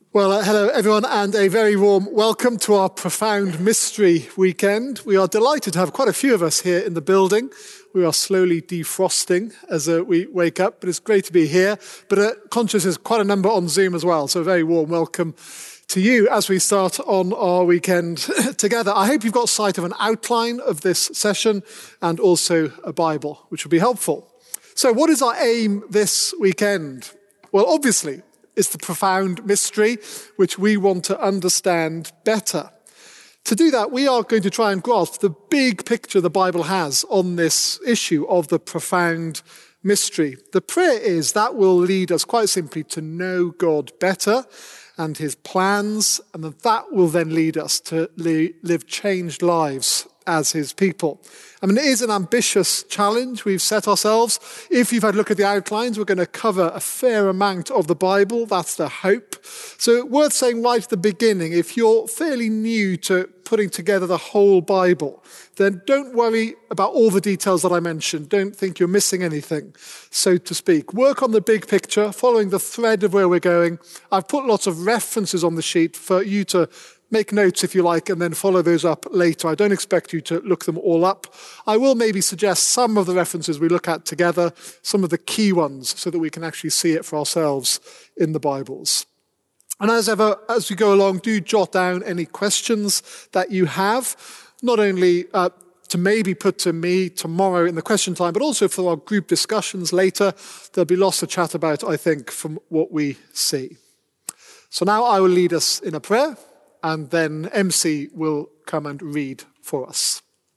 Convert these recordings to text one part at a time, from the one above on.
Well, hello everyone, and a very warm welcome to our Profound Mystery weekend. We are delighted to have quite a few of us here in the building. We are slowly defrosting as we wake up, but it's great to be here. But conscious there's quite a number on Zoom as well, so a very warm welcome to you as we start on our weekend together. I hope you've got sight of an outline of this session and also a Bible, which will be helpful. So what is our aim this weekend? Well, obviously, it's the profound mystery which we want to understand better. To do that, we are going to try and grasp the big picture the Bible has on this issue of the profound mystery. The prayer is that will lead us quite simply to know God better and his plans, and that will then lead us to live changed lives as his people. I mean, it is an ambitious challenge we've set ourselves. If you've had a look at the outlines, we're going to cover a fair amount of the Bible. That's the hope. So worth saying right at the beginning, if you're fairly new to putting together the whole Bible, then don't worry about all the details that I mentioned. Don't think you're missing anything, so to speak. Work on the big picture, following the thread of where we're going. I've put lots of references on the sheet for you to make notes if you like, and then follow those up later. I don't expect you to look them all up. I will maybe suggest some of the references we look at together, some of the key ones, so that we can actually see it for ourselves in the Bibles. And as ever, as we go along, do jot down any questions that you have, not only to maybe put to me tomorrow in the question time, but also for our group discussions later. There'll be lots to chat about, I think, from what we see. So now I will lead us in a prayer, and then MC will come and read for us.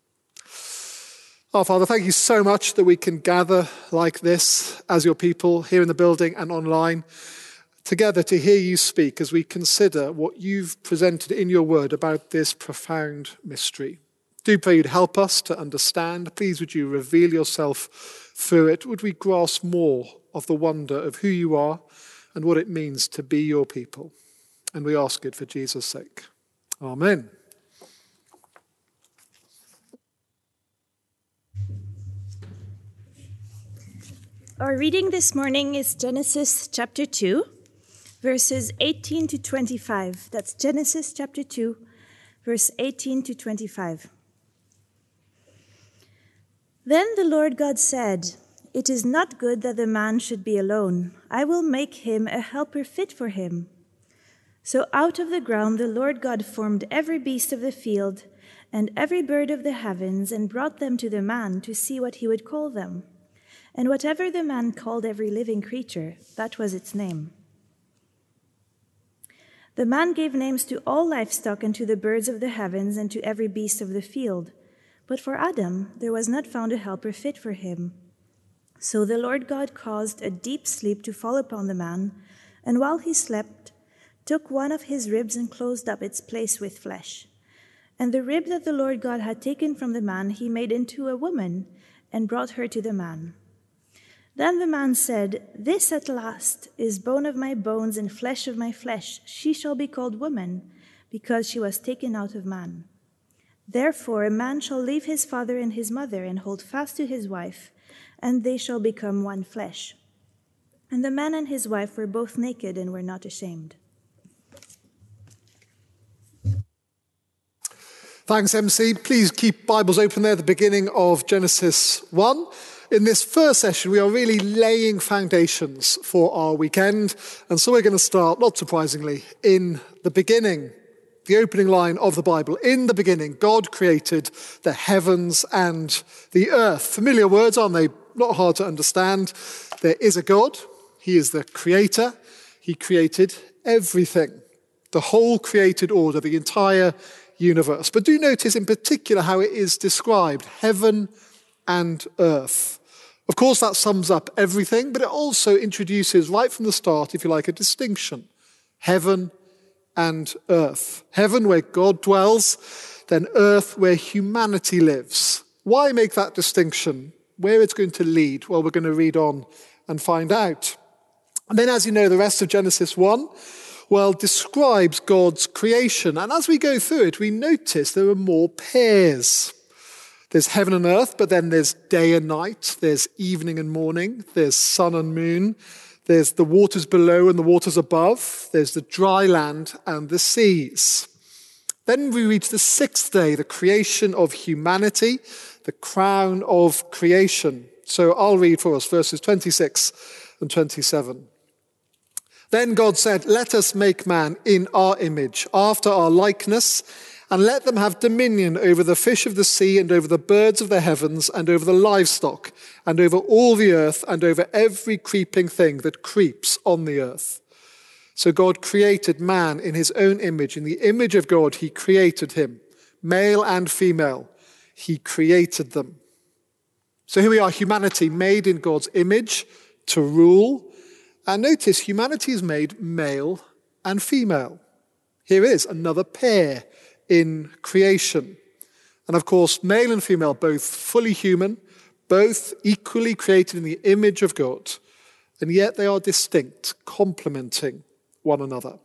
Our Father, thank you so much that we can gather like this as your people here in the building and online, together to hear you speak as we consider what you've presented in your word about this profound mystery. Do pray you'd help us to understand. Please would you reveal yourself through it. Would we grasp more of the wonder of who you are and what it means to be your people. And we ask it for Jesus' sake. Amen. Our reading this morning is Genesis chapter 2, verses 18 to 25. That's Genesis chapter 2, verse 18 to 25. Then the Lord God said, "It is not good that the man should be alone. I will make him a helper fit for him." So out of the ground the Lord God formed every beast of the field and every bird of the heavens and brought them to the man to see what he would call them. And whatever the man called every living creature, that was its name. The man gave names to all livestock and to the birds of the heavens and to every beast of the field. But for Adam there was not found a helper fit for him. So the Lord God caused a deep sleep to fall upon the man, and while he slept, took one of his ribs and closed up its place with flesh. And the rib that the Lord God had taken from the man he made into a woman and brought her to the man. Then the man said, "This at last is bone of my bones and flesh of my flesh. She shall be called woman, because she was taken out of man. Therefore a man shall leave his father and his mother and hold fast to his wife, and they shall become one flesh." And the man and his wife were both naked and were not ashamed. Thanks, MC. Please keep Bibles open there at the beginning of Genesis 1. In this first session, we are really laying foundations for our weekend. And so we're going to start, not surprisingly, in the beginning. The opening line of the Bible. In the beginning, God created the heavens and the earth. Familiar words, aren't they? Not hard to understand. There is a God. He is the creator. He created everything. The whole created order, the entire universe. But do notice in particular how it is described, heaven and earth. Of course, that sums up everything, but it also introduces right from the start, if you like, a distinction. Heaven and earth. Heaven where God dwells, then earth where humanity lives. Why make that distinction? Where it's going to lead? Well, we're going to read on and find out. And then, as you know, the rest of Genesis 1, well, describes God's creation. And as we go through it, we notice there are more pairs. There's heaven and earth, but then there's day and night. There's evening and morning. There's sun and moon. There's the waters below and the waters above. There's the dry land and the seas. Then we reach the sixth day, the creation of humanity, the crown of creation. So I'll read for us verses 26 and 27. Then God said, "Let us make man in our image, after our likeness, and let them have dominion over the fish of the sea and over the birds of the heavens and over the livestock and over all the earth and over every creeping thing that creeps on the earth." So God created man in his own image. In the image of God, he created him. Male and female, he created them. So here we are, humanity made in God's image to rule. And notice, humanity is made male and female. Here is another pair in creation. And of course, male and female, both fully human, both equally created in the image of God. And yet they are distinct, complementing one another.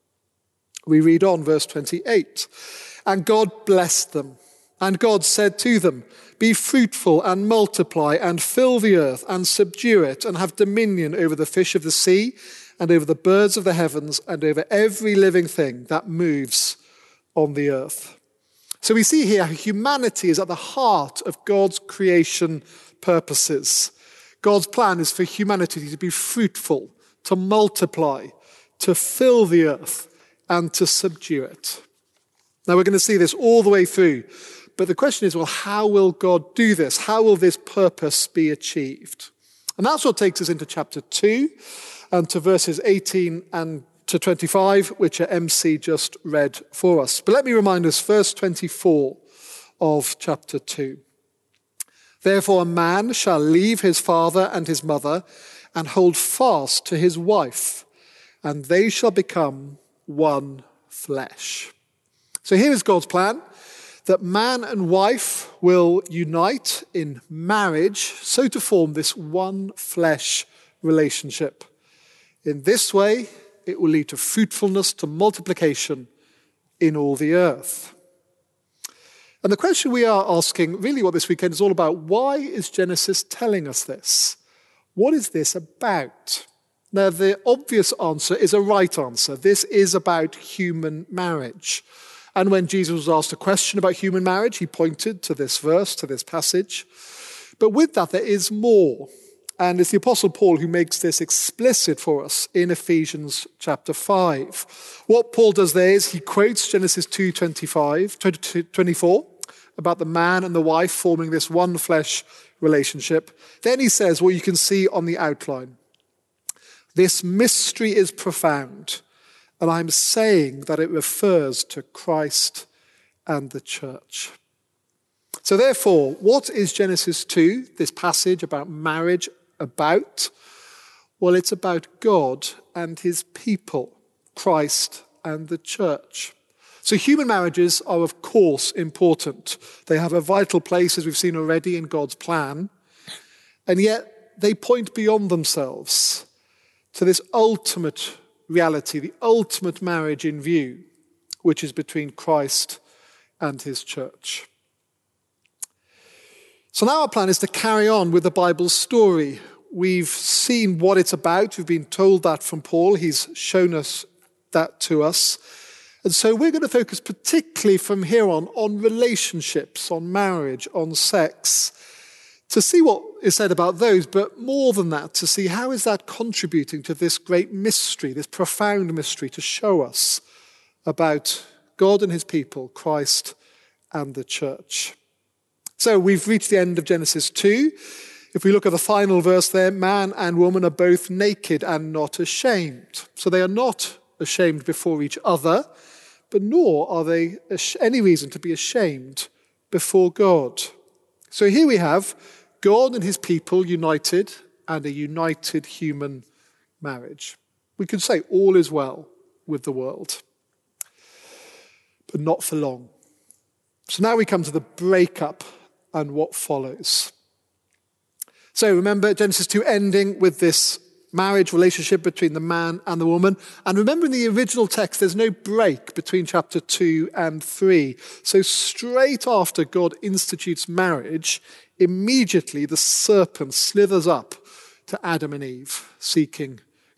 We read on, verse 28. And God blessed them. And God said to them, "Be fruitful and multiply and fill the earth and subdue it and have dominion over the fish of the sea and over the birds of the heavens and over every living thing that moves on the earth." So we see here humanity is at the heart of God's creation purposes. God's plan is for humanity to be fruitful, to multiply, to fill the earth, and to subdue it. Now we're going to see this all the way through. But the question is, well, how will God do this? How will this purpose be achieved? And that's what takes us into chapter 2 and to verses 18 and to 25, which MC just read for us. But let me remind us, verse 24 of chapter 2. "Therefore a man shall leave his father and his mother and hold fast to his wife, and they shall become one flesh." So here is God's plan, that man and wife will unite in marriage so to form this one flesh relationship. In this way, it will lead to fruitfulness, to multiplication in all the earth. And the question we are asking, really what this weekend is all about, why is Genesis telling us this? What is this about? Now, the obvious answer is a right answer. This is about human marriage. And when Jesus was asked a question about human marriage, he pointed to this verse, to this passage. But with that, there is more. And it's the Apostle Paul who makes this explicit for us in Ephesians chapter 5. What Paul does there is he quotes Genesis 2:24 about the man and the wife forming this one flesh relationship. Then he says what you can see on the outline. "This mystery is profound, and I'm saying that it refers to Christ and the church." So therefore, what is Genesis 2, this passage about marriage, about? Well, it's about God and his people, Christ and the church. So human marriages are, of course, important. They have a vital place, as we've seen already, in God's plan. And yet they point beyond themselves to this ultimate reality, the ultimate marriage in view, which is between Christ and his church. So now our plan is to carry on with the Bible's story. We've seen what it's about. We've been told that from Paul. He's shown us that to us. And so we're going to focus particularly from here on relationships, on marriage, on sex, to see what is said about those, but more than that, to see how is that contributing to this great mystery, this profound mystery, to show us about God and his people, Christ and the church. So we've reached the end of Genesis 2. If we look at the final verse there, man and woman are both naked and not ashamed. So they are not ashamed before each other, but nor are they any reason to be ashamed before God. So here we have God and his people united and a united human marriage. We could say all is well with the world, but not for long. So now we come to the breakup and what follows. So remember Genesis 2 ending with this marriage relationship between the man and the woman. And remember in the original text, there's no break between chapter 2 and 3. So straight after God institutes marriage, immediately the serpent slithers up to Adam and Eve, seeking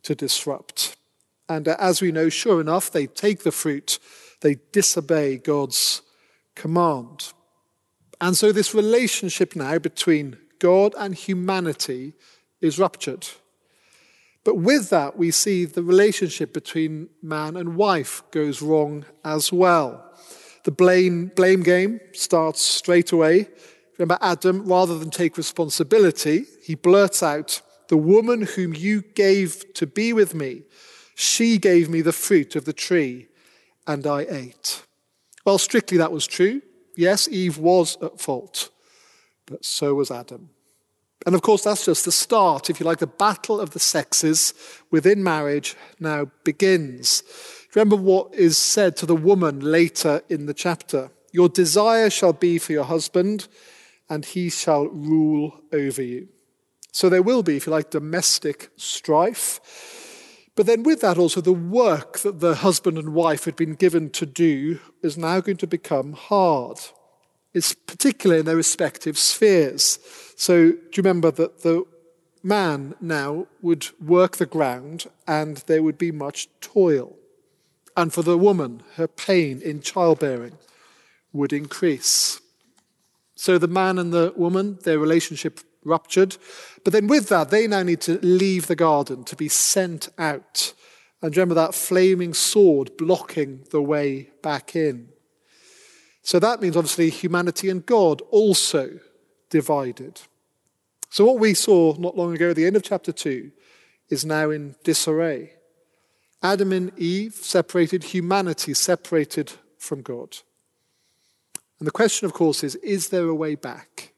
to disrupt. And as we know, sure enough, they take the fruit. They disobey God's command. And so this relationship now between God and humanity is ruptured. But with that, we see the relationship between man and wife goes wrong as well. The blame game starts straight away. Remember, Adam, rather than take responsibility, he blurts out, "The woman whom you gave to be with me, she gave me the fruit of the tree, and I ate." Well, strictly that was true. Yes, Eve was at fault, but so was Adam. And of course, that's just the start. If you like, the battle of the sexes within marriage now begins. Remember what is said to the woman later in the chapter. "Your desire shall be for your husband, and he shall rule over you." So there will be, if you like, domestic strife. But then with that also, the work that the husband and wife had been given to do is now going to become hard. It's particularly in their respective spheres. So do you remember that the man now would work the ground and there would be much toil. And for the woman, her pain in childbearing would increase. So the man and the woman, their relationship ruptured. But then with that, they now need to leave the garden, to be sent out. And remember that flaming sword blocking the way back in. So that means obviously humanity and God also divided. So what we saw not long ago at the end of chapter 2 is now in disarray. Adam and Eve separated, humanity separated from God. And the question, of course, is there a way back?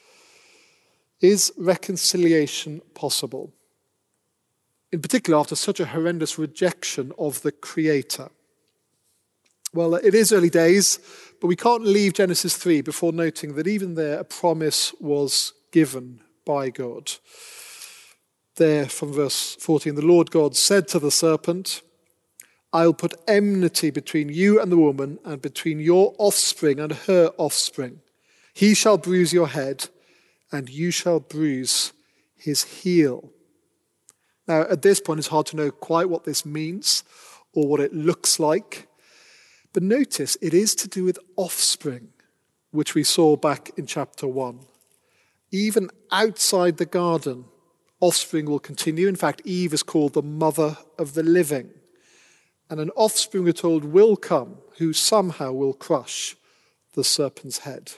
Is reconciliation possible? In particular, after such a horrendous rejection of the Creator. Well, it is early days, but we can't leave Genesis 3 before noting that even there a promise was given by God. There from verse 14, the Lord God said to the serpent, "I'll put enmity between you and the woman, and between your offspring and her offspring. He shall bruise your head, and you shall bruise his heel." Now, at this point, it's hard to know quite what this means or what it looks like. But notice, it is to do with offspring, which we saw back in chapter 1. Even outside the garden, offspring will continue. In fact, Eve is called the mother of the living. And an offspring, we're told, will come who somehow will crush the serpent's head.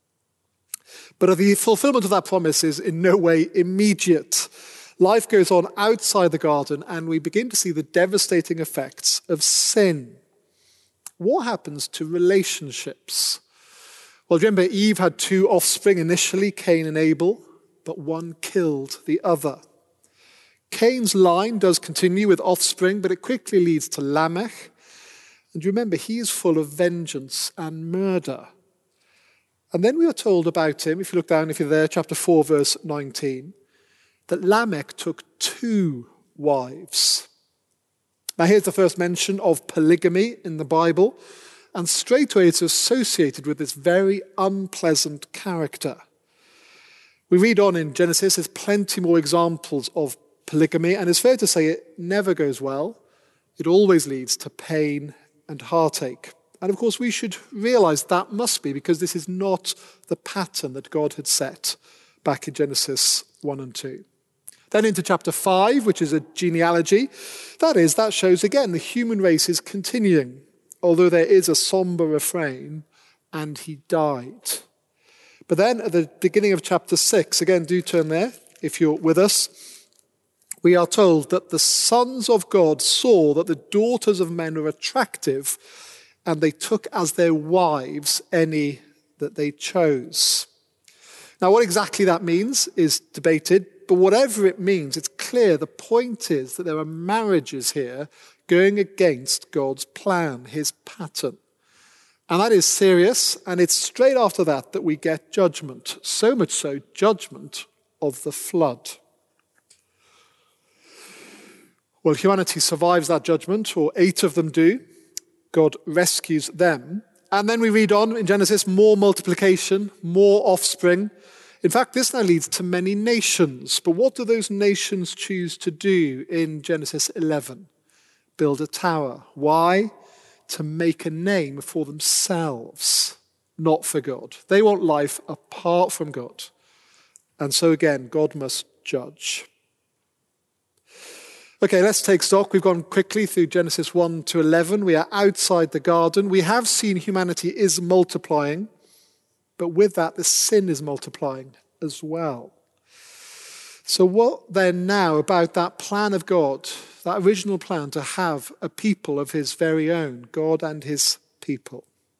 But the fulfillment of that promise is in no way immediate. Life goes on outside the garden, and we begin to see the devastating effects of sin. What happens to relationships? Well, remember, Eve had 2 offspring initially, Cain and Abel, but one killed the other. Cain's line does continue with offspring, but it quickly leads to Lamech. And remember, he is full of vengeance and murder. And then we are told about him, if you look down, if you're there, chapter 4, verse 19, that Lamech took 2 wives. Now here's the first mention of polygamy in the Bible, and straight away it's associated with this very unpleasant character. We read on in Genesis, there's plenty more examples of polygamy, and it's fair to say it never goes well. It always leads to pain and heartache. And of course we should realize that must be because this is not the pattern that God had set back in Genesis 1 and 2. Then into chapter 5, which is a genealogy. That shows again the human race is continuing, although there is a somber refrain, and he died. But then at the beginning of chapter 6, again, do turn there if you're with us, we are told that the sons of God saw that the daughters of men were attractive, and they took as their wives any that they chose. Now, what exactly that means is debated, but whatever it means, it's clear the point is that there are marriages here going against God's plan, his pattern. And that is serious, and it's straight after that we get judgment. So much so, judgment of the flood. Well, humanity survives that judgment, or 8 of them do. God rescues them. And then we read on in Genesis, more multiplication, more offspring. In fact, this now leads to many nations. But what do those nations choose to do in Genesis 11? Build a tower. Why? To make a name for themselves, not for God. They want life apart from God. And so again, God must judge. Okay, let's take stock. We've gone quickly through Genesis 1 to 11. We are outside the garden. We have seen humanity is multiplying, but with that, the sin is multiplying as well. So what then now about that plan of God, that original plan to have a people of his very own, God and his people?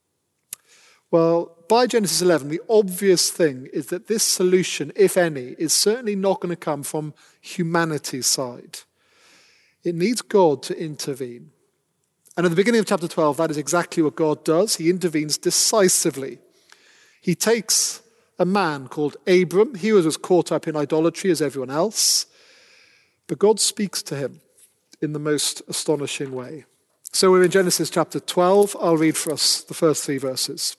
Well, by Genesis 11, the obvious thing is that this solution, if any, is certainly not going to come from humanity's side. It needs God to intervene. And at the beginning of chapter 12, that is exactly what God does. He intervenes decisively. He takes a man called Abram. He was as caught up in idolatry as everyone else. But God speaks to him in the most astonishing way. So we're in Genesis chapter 12. I'll read for us the first 3 verses.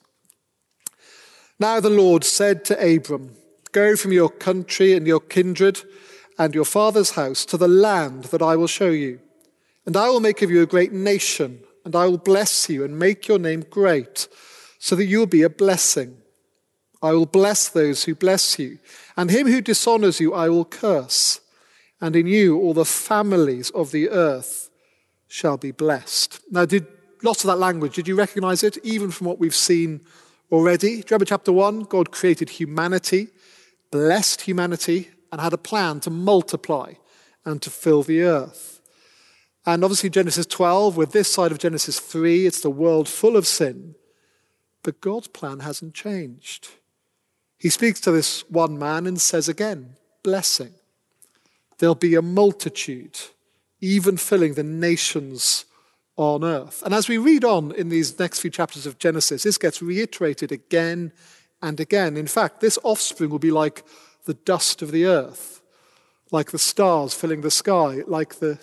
Now the Lord said to Abram, "Go from your country and your kindred and your father's house to the land that I will show you. And I will make of you a great nation, and I will bless you and make your name great, so that you will be a blessing. I will bless those who bless you, and him who dishonors you I will curse. And in you all the families of the earth shall be blessed." Now, lots of that language, did you recognize it, even from what we've seen already? Do you remember chapter 1? God created humanity, blessed humanity, and had a plan to multiply and to fill the earth. And obviously Genesis 12, with this side of Genesis 3, it's the world full of sin. But God's plan hasn't changed. He speaks to this one man and says again, blessing. There'll be a multitude, even filling the nations on earth. And as we read on in these next few chapters of Genesis, this gets reiterated again and again. In fact, this offspring will be like the dust of the earth, like the stars filling the sky, like the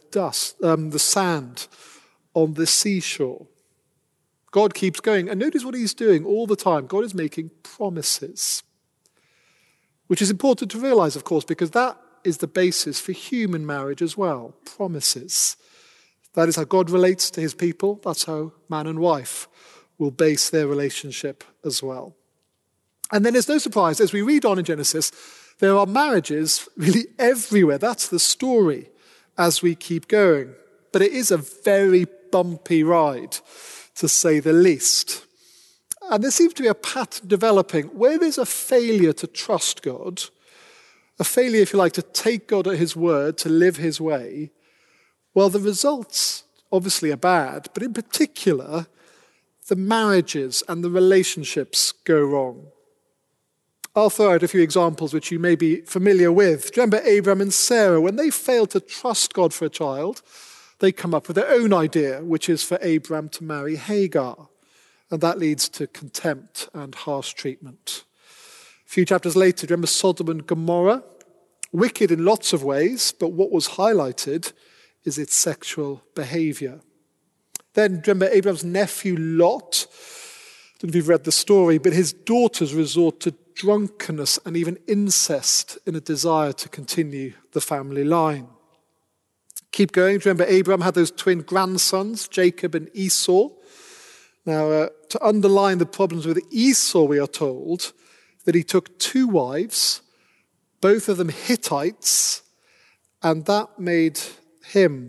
sand on the seashore. God keeps going. And notice what he's doing all the time. God is making promises, which is important to realize, of course, because that is the basis for human marriage as well. Promises. That is how God relates to his people. That's how man and wife will base their relationship as well. And then there's no surprise, as we read on in Genesis, there are marriages really everywhere. That's the story as we keep going. But it is a very bumpy ride, to say the least. And there seems to be a pattern developing where there's a failure to trust God, a failure, if you like, to take God at his word, to live his way. Well, the results obviously are bad, but in particular, the marriages and the relationships go wrong. I'll throw out a few examples which you may be familiar with. Do you remember Abraham and Sarah? When they failed to trust God for a child, they come up with their own idea, which is for Abraham to marry Hagar. And that leads to contempt and harsh treatment. A few chapters later, do you remember Sodom and Gomorrah? Wicked in lots of ways, but what was highlighted is its sexual behavior. Then, do you remember Abraham's nephew Lot? I don't know if you've read the story, but his daughters resort to drunkenness and even incest in a desire to continue the family line. Keep going. Do you remember Abraham had those twin grandsons, Jacob and Esau? Now, to underline the problems with Esau, we are told that he took 2 wives, both of them Hittites, and that made him,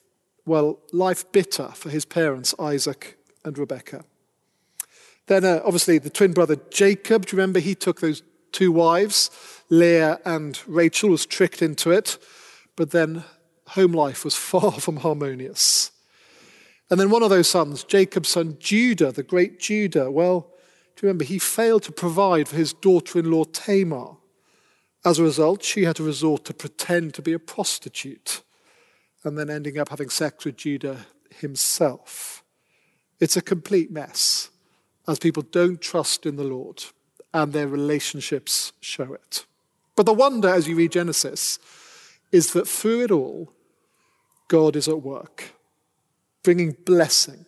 life bitter for his parents, Isaac and Rebekah. Then, obviously, the twin brother Jacob, do you remember? He took those 2 wives, Leah and Rachel, was tricked into it, but then home life was far from harmonious. And then one of those sons, Jacob's son Judah, the great Judah, do you remember? He failed to provide for his daughter-in-law Tamar. As a result, she had to resort to pretend to be a prostitute, and then ending up having sex with Judah himself. It's a complete mess, as people don't trust in the Lord, and their relationships show it. But the wonder, as you read Genesis, is that through it all, God is at work, bringing blessing.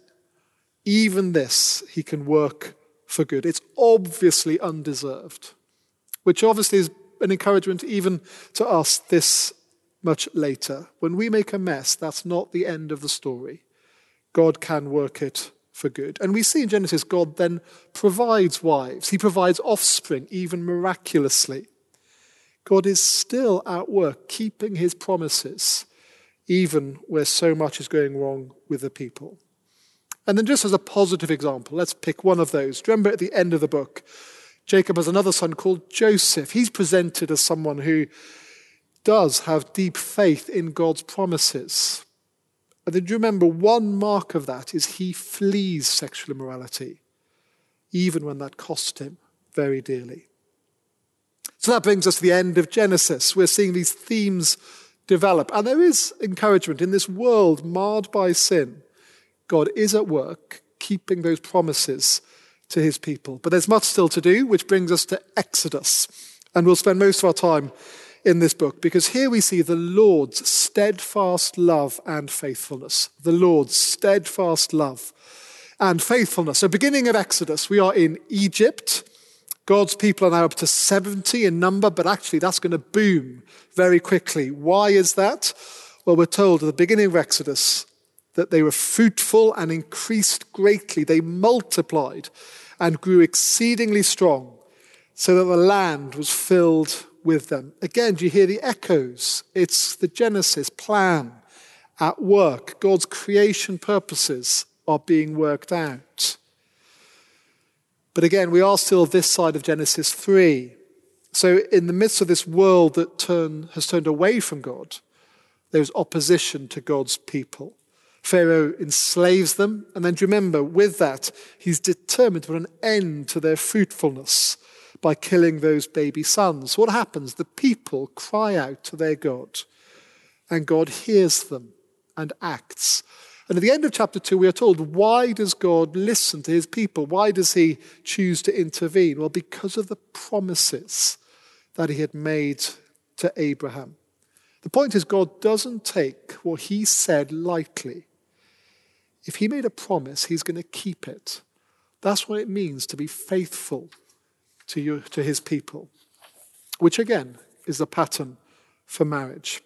Even this, he can work for good. It's obviously undeserved. which obviously is an encouragement even to us this much later. When we make a mess, that's not the end of the story. God can work it for good. And we see in Genesis, God then provides wives. He provides offspring, even miraculously. God is still at work, keeping his promises, even where so much is going wrong with the people. And then just as a positive example, let's pick one of those. Do you remember at the end of the book, Jacob has another son called Joseph. He's presented as someone who does have deep faith in God's promises. And then do you remember one mark of that is he flees sexual immorality, even when that cost him very dearly. So that brings us to the end of Genesis. We're seeing these themes develop. And there is encouragement in this world marred by sin. God is at work, keeping those promises to his people. But there's much still to do, which brings us to Exodus. And we'll spend most of our time in this book, because here we see the Lord's steadfast love and faithfulness. The Lord's steadfast love and faithfulness. So beginning of Exodus, we are in Egypt. God's people are now up to 70 in number, but actually that's going to boom very quickly. Why is that? Well, we're told at the beginning of Exodus that they were fruitful and increased greatly. They multiplied and grew exceedingly strong, so that the land was filled with them. Again, do you hear the echoes? It's the Genesis plan at work. God's creation purposes are being worked out. But again, we are still this side of Genesis 3. So in the midst of this world that has turned away from God, there's opposition to God's people. Pharaoh enslaves them, and then do you remember, with that, he's determined to put an end to their fruitfulness by killing those baby sons. What happens? The people cry out to their God, and God hears them and acts. And at the end of chapter 2, we are told, why does God listen to his people? Why does he choose to intervene? Well, because of the promises that he had made to Abraham. The point is, God doesn't take what he said lightly. If he made a promise, he's going to keep it. That's what it means to be faithful to his people, which again is the pattern for marriage.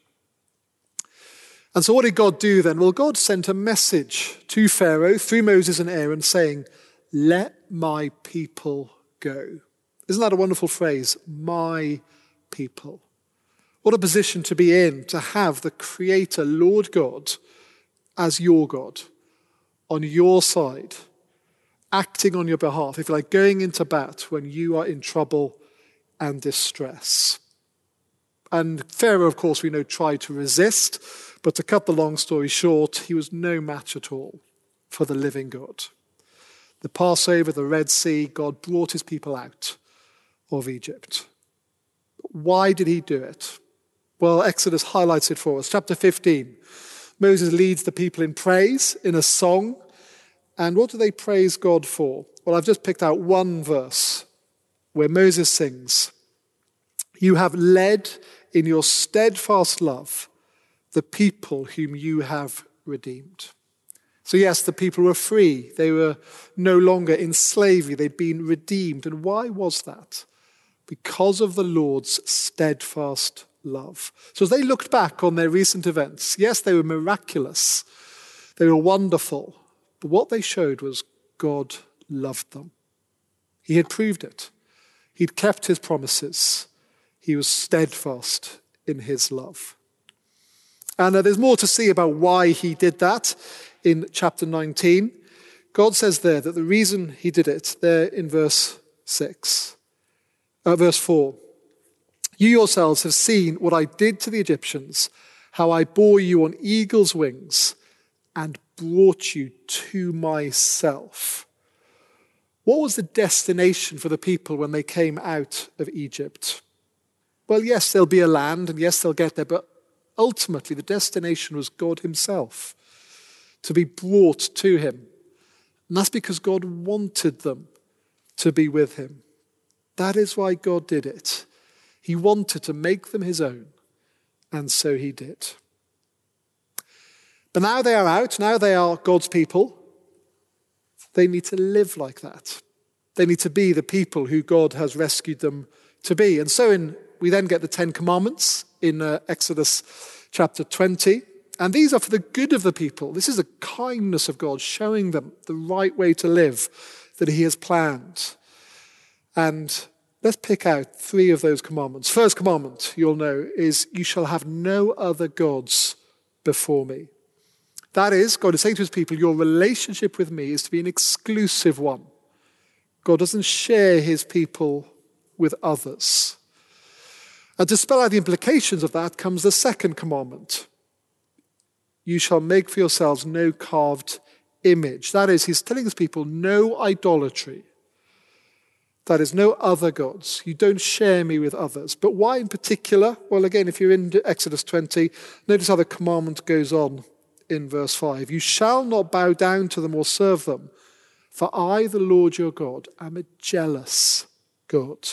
And so what did God do then? Well, God sent a message to Pharaoh through Moses and Aaron saying, "Let my people go." Isn't that a wonderful phrase? My people. What a position to be in, to have the Creator, Lord God, as your God, on your side, acting on your behalf, if you like, going into bat when you are in trouble and distress. And Pharaoh, of course, we know, tried to resist, but to cut the long story short, he was no match at all for the living God. The Passover, the Red Sea, God brought his people out of Egypt. Why did he do it? Well, Exodus highlights it for us. Chapter 15, Moses leads the people in praise, in a song. And what do they praise God for? Well, I've just picked out one verse where Moses sings, "You have led in your steadfast love the people whom you have redeemed." So yes, the people were free. They were no longer in slavery. They'd been redeemed. And why was that? Because of the Lord's steadfast love. So as they looked back on their recent events, yes, they were miraculous. They were wonderful. But what they showed was God loved them. He had proved it. He'd kept his promises. He was steadfast in his love. And there's more to see about why he did that in chapter 19. God says there that the reason he did it, there in verse 4, "You yourselves have seen what I did to the Egyptians, how I bore you on eagle's wings and brought you to myself." What was the destination for the people when they came out of Egypt? Well, yes, there'll be a land, and yes, they'll get there, but ultimately the destination was God himself, to be brought to him. And that's because God wanted them to be with him. That is why God did it. He wanted to make them his own, and so he did. But now they are out, now they are God's people. They need to live like that. They need to be the people who God has rescued them to be. And so we then get the Ten Commandments in Exodus chapter 20. And these are for the good of the people. This is the kindness of God, showing them the right way to live that he has planned. And let's pick out 3 of those commandments. First commandment, you'll know, is you shall have no other gods before me. That is, God is saying to his people, your relationship with me is to be an exclusive one. God doesn't share his people with others. And to spell out the implications of that comes the second commandment. You shall make for yourselves no carved image. That is, he's telling his people, no idolatry. That is, no other gods. You don't share me with others. But why in particular? Well, again, if you're in Exodus 20, notice how the commandment goes on in verse 5. You shall not bow down to them or serve them, for I, the Lord your God, am a jealous God.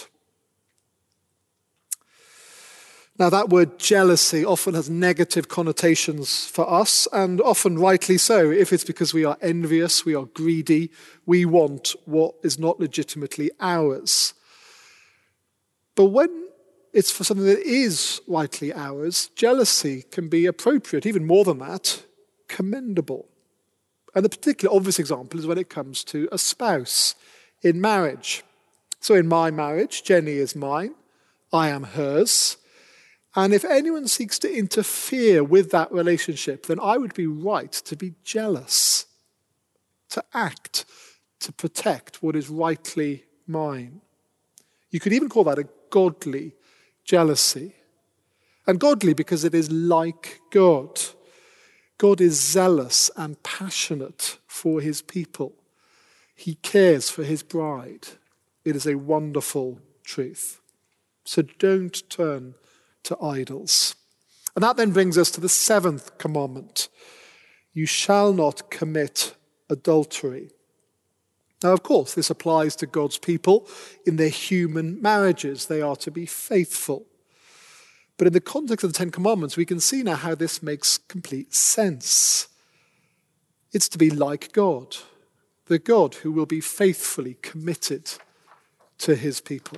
Now, that word jealousy often has negative connotations for us, and often rightly so. If it's because we are envious, we are greedy, we want what is not legitimately ours. But when it's for something that is rightly ours, jealousy can be appropriate, even more than that, commendable. And the particular obvious example is when it comes to a spouse in marriage. So in my marriage, Jenny is mine, I am hers. And if anyone seeks to interfere with that relationship, then I would be right to be jealous, to act, to protect what is rightly mine. You could even call that a godly jealousy. And godly because it is like God. God is zealous and passionate for his people. He cares for his bride. It is a wonderful truth. So don't turn to idols. And that then brings us to the 7th commandment. You shall not commit adultery. Now, of course, this applies to God's people in their human marriages. They are to be faithful. But in the context of the 10 Commandments, we can see now how this makes complete sense. It's to be like God, the God who will be faithfully committed to his people.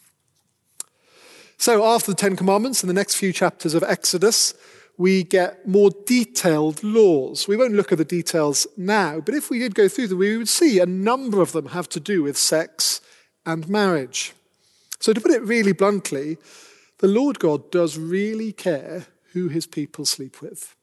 So after the 10 Commandments, in the next few chapters of Exodus, we get more detailed laws. We won't look at the details now, but if we did go through them, we would see a number of them have to do with sex and marriage. So to put it really bluntly, the Lord God does really care who his people sleep with.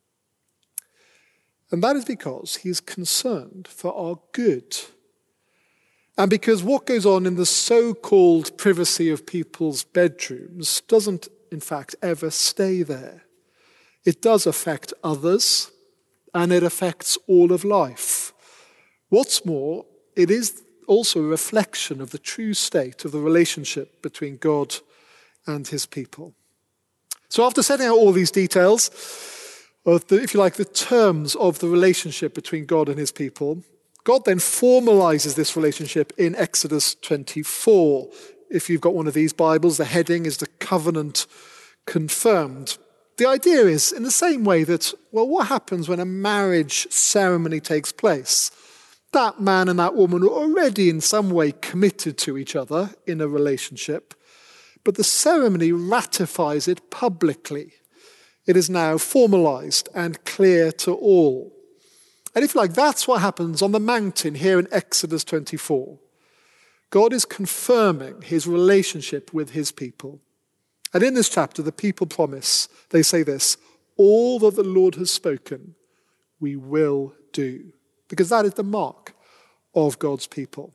And that is because he is concerned for our good. And because what goes on in the so-called privacy of people's bedrooms doesn't, in fact, ever stay there. It does affect others, and it affects all of life. What's more, it is also a reflection of the true state of the relationship between God and his people. So after setting out all these details, of if you like, the terms of the relationship between God and his people, God then formalizes this relationship in Exodus 24. If you've got one of these Bibles, the heading is the covenant confirmed. The idea is in the same way that, well, what happens when a marriage ceremony takes place? That man and that woman are already in some way committed to each other in a relationship, but the ceremony ratifies it publicly. It is now formalized and clear to all. And if you like, that's what happens on the mountain here in Exodus 24. God is confirming his relationship with his people. And in this chapter, the people promise, they say this, all that the Lord has spoken, we will do. Because that is the mark of God's people.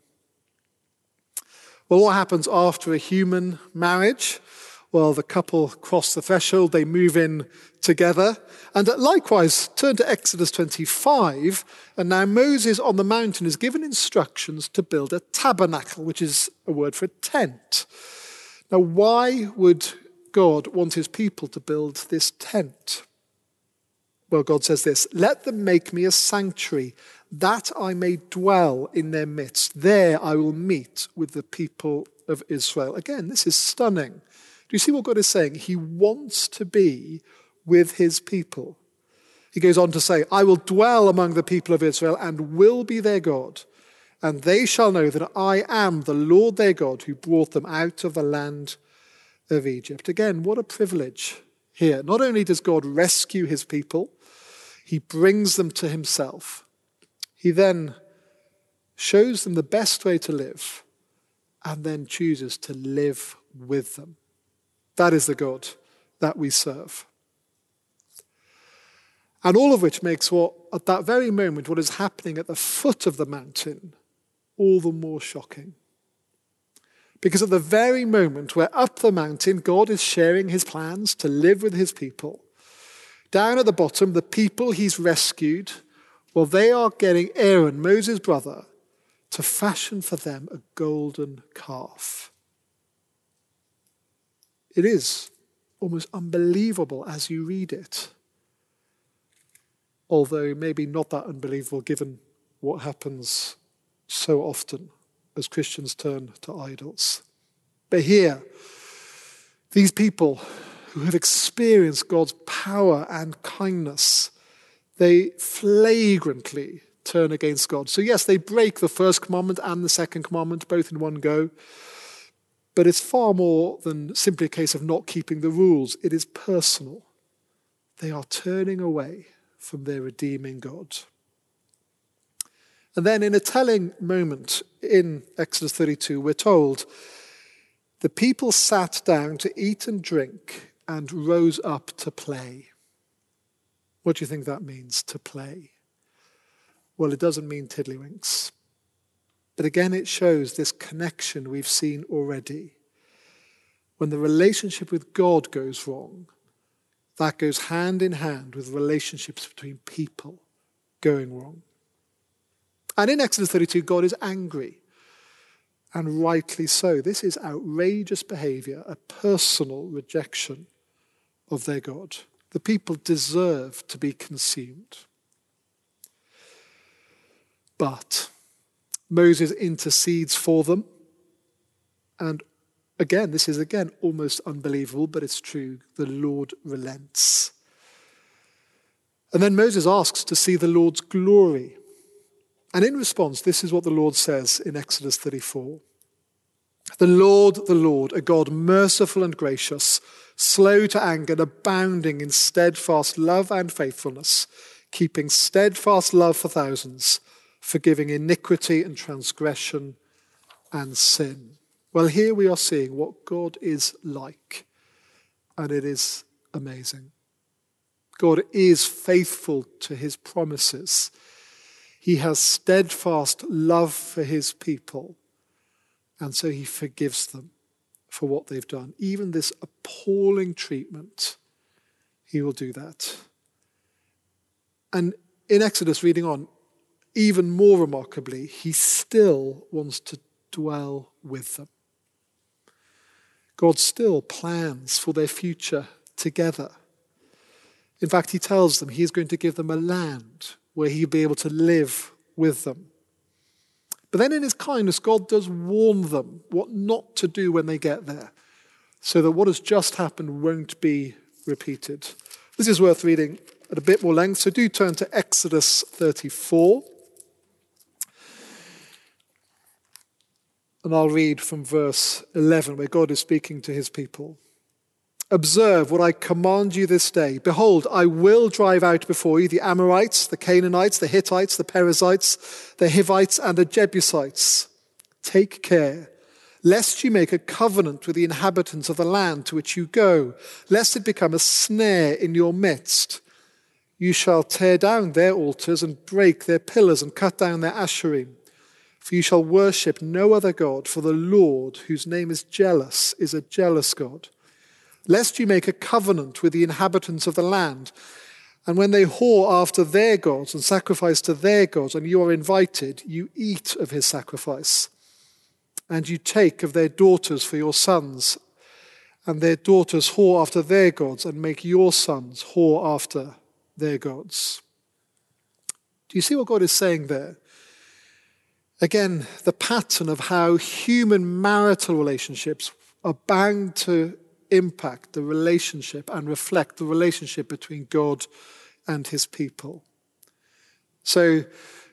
Well, what happens after a human marriage? Well, the couple cross the threshold, they move in together. And likewise, turn to Exodus 25, and now Moses on the mountain is given instructions to build a tabernacle, which is a word for a tent. Now, why would God want his people to build this tent? Well, God says this, let them make me a sanctuary, that I may dwell in their midst. There I will meet with the people of Israel. Again, this is stunning. Do you see what God is saying? He wants to be with his people. He goes on to say, I will dwell among the people of Israel and will be their God, and they shall know that I am the Lord their God who brought them out of the land of Egypt. Again, what a privilege here. Not only does God rescue his people, he brings them to himself. He then shows them the best way to live and then chooses to live with them. That is the God that we serve. And all of which makes what, at that very moment, what is happening at the foot of the mountain all the more shocking. Because at the very moment where up the mountain God is sharing his plans to live with his people, down at the bottom, the people he's rescued, well, they are getting Aaron, Moses' brother, to fashion for them a golden calf. It is almost unbelievable as you read it. Although maybe not that unbelievable given what happens so often as Christians turn to idols. But here, these people who have experienced God's power and kindness, they flagrantly turn against God. So yes, they break the first commandment and the second commandment, both in one go. But it's far more than simply a case of not keeping the rules. It is personal. They are turning away from their redeeming God. And then in a telling moment in Exodus 32, we're told, the people sat down to eat and drink and rose up to play. What do you think that means, to play? Well, it doesn't mean tiddlywinks. But again, it shows this connection we've seen already. When the relationship with God goes wrong, that goes hand in hand with relationships between people going wrong. And in Exodus 32, God is angry, and rightly so. This is outrageous behavior, a personal rejection of their God. The people deserve to be consumed. But Moses intercedes for them, and again, this is almost unbelievable, but it's true. The Lord relents. And then Moses asks to see the Lord's glory. And in response, this is what the Lord says in Exodus 34. The Lord, a God merciful and gracious, slow to anger and abounding in steadfast love and faithfulness, keeping steadfast love for thousands, forgiving iniquity and transgression and sin. Well, here we are seeing what God is like, and it is amazing. God is faithful to his promises. He has steadfast love for his people, and so he forgives them for what they've done. Even this appalling treatment, he will do that. And in Exodus, reading on, even more remarkably, he still wants to dwell with them. God still plans for their future together. In fact, he tells them he is going to give them a land where he'll be able to live with them. But then in his kindness, God does warn them what not to do when they get there, so that what has just happened won't be repeated. This is worth reading at a bit more length, so do turn to Exodus 34. And I'll read from verse 11, where God is speaking to his people. Observe what I command you this day. Behold, I will drive out before you the Amorites, the Canaanites, the Hittites, the Perizzites, the Hivites, and the Jebusites. Take care, lest you make a covenant with the inhabitants of the land to which you go, lest it become a snare in your midst. You shall tear down their altars and break their pillars and cut down their asherim. For you shall worship no other God, for the Lord, whose name is jealous, is a jealous God. Lest you make a covenant with the inhabitants of the land, and when they whore after their gods and sacrifice to their gods, and you are invited, you eat of his sacrifice. And you take of their daughters for your sons, and their daughters whore after their gods, and make your sons whore after their gods. Do you see what God is saying there? Again, the pattern of how human marital relationships are bound to impact the relationship and reflect the relationship between God and his people. So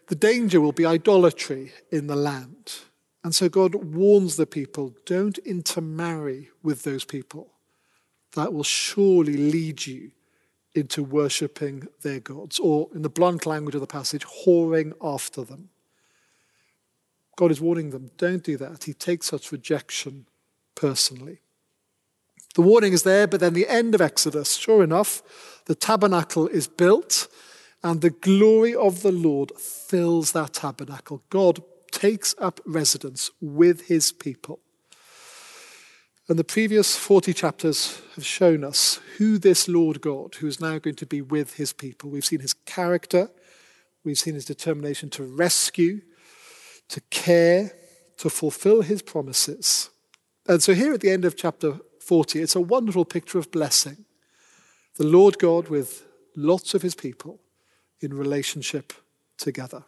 the danger will be idolatry in the land. And so God warns the people, don't intermarry with those people. That will surely lead you into worshipping their gods, or in the blunt language of the passage, whoring after them. God is warning them, don't do that. He takes such rejection personally. The warning is there, but then the end of Exodus, sure enough, the tabernacle is built and the glory of the Lord fills that tabernacle. God takes up residence with his people. And the previous 40 chapters have shown us who this Lord God, who is now going to be with his people. We've seen his character, we've seen his determination to rescue, to care, to fulfill his promises. And so here at the end of chapter 40, it's a wonderful picture of blessing. The Lord God with lots of his people in relationship together.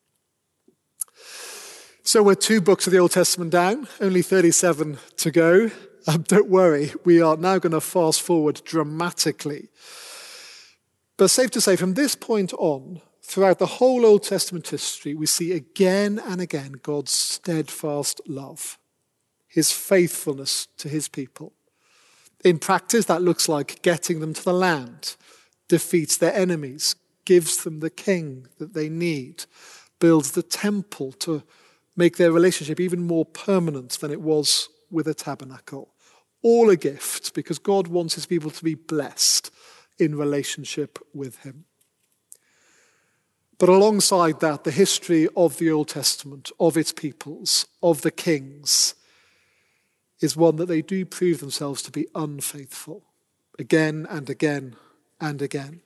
So we're 2 books of the Old Testament down, only 37 to go. Don't worry, we are now going to fast forward dramatically. But safe to say, from this point on, throughout the whole Old Testament history, we see again and again God's steadfast love, his faithfulness to his people. In practice, that looks like getting them to the land, defeats their enemies, gives them the king that they need, builds the temple to make their relationship even more permanent than it was with a tabernacle. All a gift, because God wants his people to be blessed in relationship with him. But alongside that, the history of the Old Testament, of its peoples, of the kings, is one that they do prove themselves to be unfaithful again and again and again.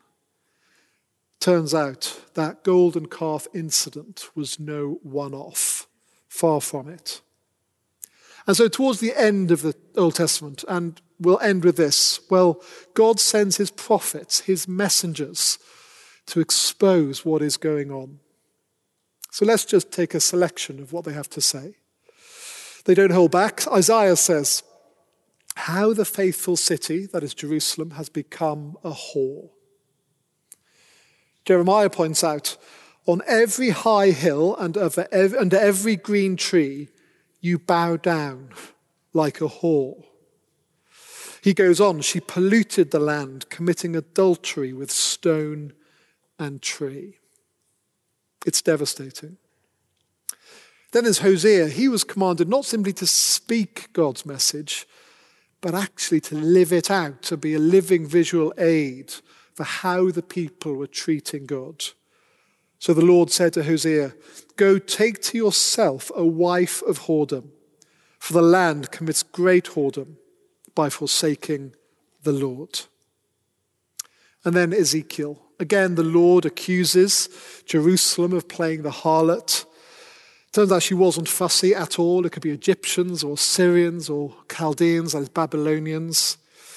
Turns out that golden calf incident was no one-off, far from it. And so towards the end of the Old Testament, and we'll end with this, well, God sends his prophets, his messengers, to expose what is going on. So let's just take a selection of what they have to say. They don't hold back. Isaiah says, how the faithful city, that is Jerusalem, has become a whore. Jeremiah points out, on every high hill and under every green tree, you bow down like a whore. He goes on, she polluted the land, committing adultery with stone and tree. It's devastating. Then there's Hosea. He was commanded not simply to speak God's message, but actually to live it out, to be a living visual aid for how the people were treating God. So the Lord said to Hosea, go take to yourself a wife of whoredom, for the land commits great whoredom by forsaking the Lord. And then Ezekiel. Again, the Lord accuses Jerusalem of playing the harlot. Turns out she wasn't fussy at all. It could be Egyptians or Syrians or Chaldeans, that is Babylonians.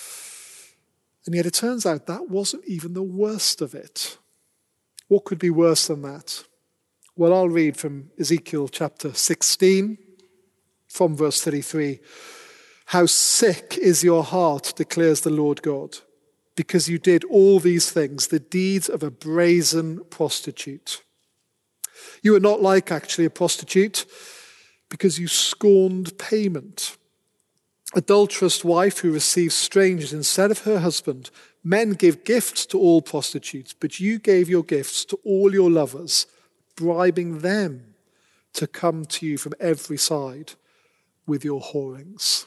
And yet it turns out that wasn't even the worst of it. What could be worse than that? Well, I'll read from Ezekiel chapter 16, from verse 33. How sick is your heart, declares the Lord God, because you did all these things, the deeds of a brazen prostitute. You are not like actually a prostitute, because you scorned payment. Adulterous wife who receives strangers instead of her husband. Men give gifts to all prostitutes, but you gave your gifts to all your lovers, bribing them to come to you from every side with your whorings.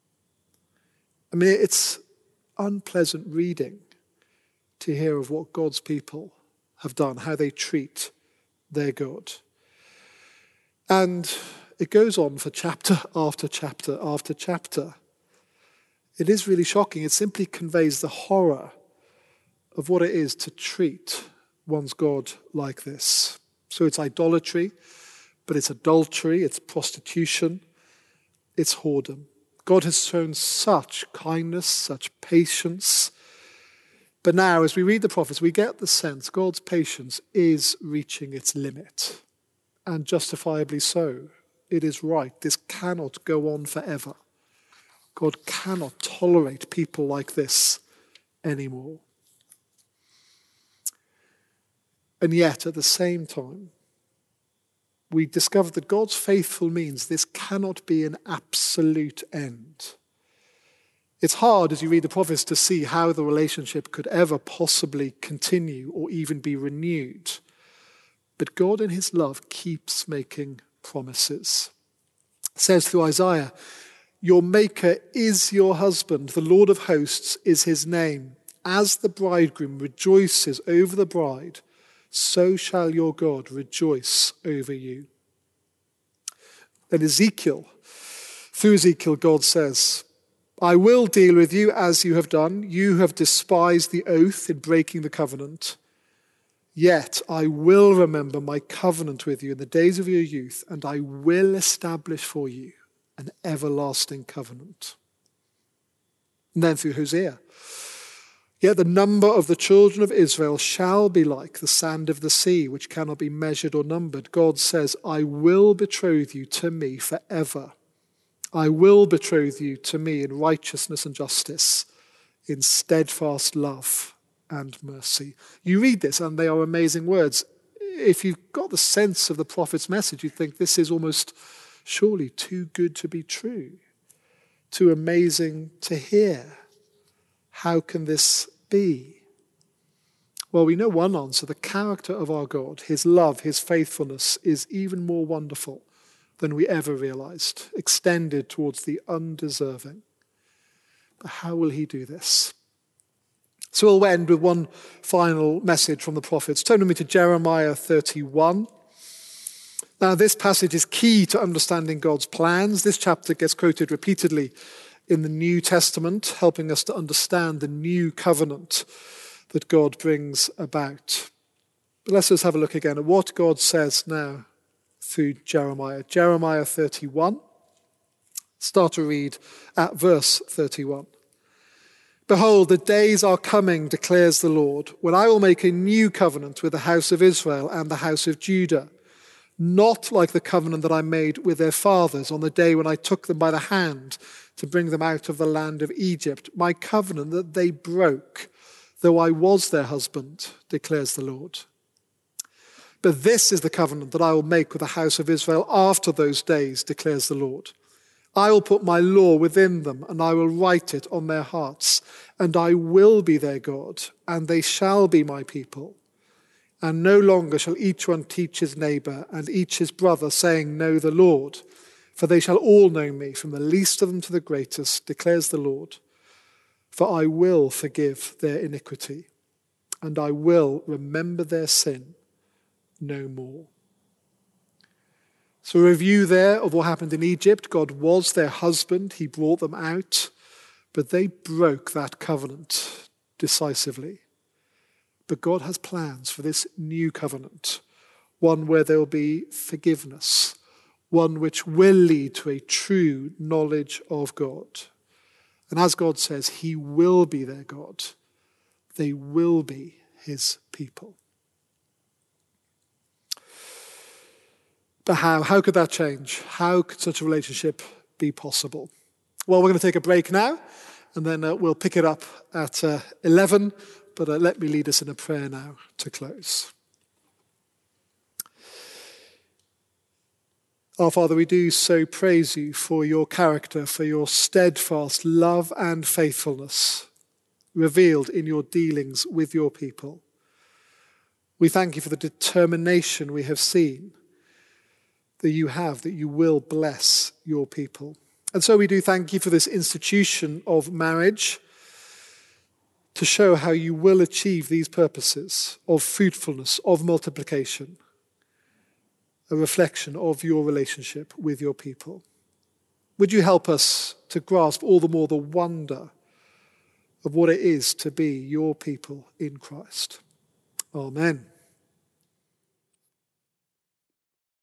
I mean, it's unpleasant reading to hear of what God's people have done, how they treat their God. And it goes on for chapter after chapter after chapter. It is really shocking. It simply conveys the horror of what it is to treat one's God like this. So it's idolatry, but it's adultery, it's prostitution, it's whoredom. God has shown such kindness, such patience. But now, as we read the prophets, we get the sense God's patience is reaching its limit. And justifiably so. It is right. This cannot go on forever. God cannot tolerate people like this anymore. And yet, at the same time, we discover that God's faithful means this cannot be an absolute end. It's hard as you read the prophets to see how the relationship could ever possibly continue or even be renewed. But God in his love keeps making promises. It says through Isaiah, "Your maker is your husband, the Lord of hosts is his name. As the bridegroom rejoices over the bride, so shall your God rejoice over you." Then through Ezekiel, God says, "I will deal with you as you have done. You have despised the oath in breaking the covenant. Yet I will remember my covenant with you in the days of your youth, and I will establish for you an everlasting covenant." And then through Hosea, "Yet the number of the children of Israel shall be like the sand of the sea, which cannot be measured or numbered." God says, "I will betroth you to me forever. I will betroth you to me in righteousness and justice, in steadfast love and mercy." You read this and they are amazing words. If you've got the sense of the prophet's message, you'd think this is almost surely too good to be true, too amazing to hear. How can this be? Well, we know one answer. The character of our God, his love, his faithfulness is even more wonderful than we ever realized, extended towards the undeserving. But how will he do this? So we'll end with one final message from the prophets. Turn with me to Jeremiah 31. Now, this passage is key to understanding God's plans. This chapter gets quoted repeatedly in the New Testament, helping us to understand the new covenant that God brings about. But let's just have a look again at what God says now through Jeremiah. Jeremiah 31. Start to read at verse 31. "Behold, the days are coming, declares the Lord, when I will make a new covenant with the house of Israel and the house of Judah, not like the covenant that I made with their fathers on the day when I took them by the hand to bring them out of the land of Egypt, my covenant that they broke, though I was their husband, declares the Lord. But this is the covenant that I will make with the house of Israel after those days, declares the Lord. I will put my law within them, and I will write it on their hearts, and I will be their God, and they shall be my people. And no longer shall each one teach his neighbor and each his brother, saying, 'Know the Lord,' for they shall all know me, from the least of them to the greatest, declares the Lord. For I will forgive their iniquity, and I will remember their sin no more." So a review there of what happened in Egypt. God was their husband. He brought them out, but they broke that covenant decisively. But God has plans for this new covenant, one where there will be forgiveness, one which will lead to a true knowledge of God. And as God says, he will be their God. They will be his people. But how? How could that change? How could such a relationship be possible? Well, we're going to take a break now, and then we'll pick it up at 11. But let me lead us in a prayer now to close. Our Father, we do so praise you for your character, for your steadfast love and faithfulness revealed in your dealings with your people. We thank you for the determination we have seen that you will bless your people. And so we do thank you for this institution of marriage to show how you will achieve these purposes of fruitfulness, of multiplication, a reflection of your relationship with your people. Would you help us to grasp all the more the wonder of what it is to be your people in Christ? Amen.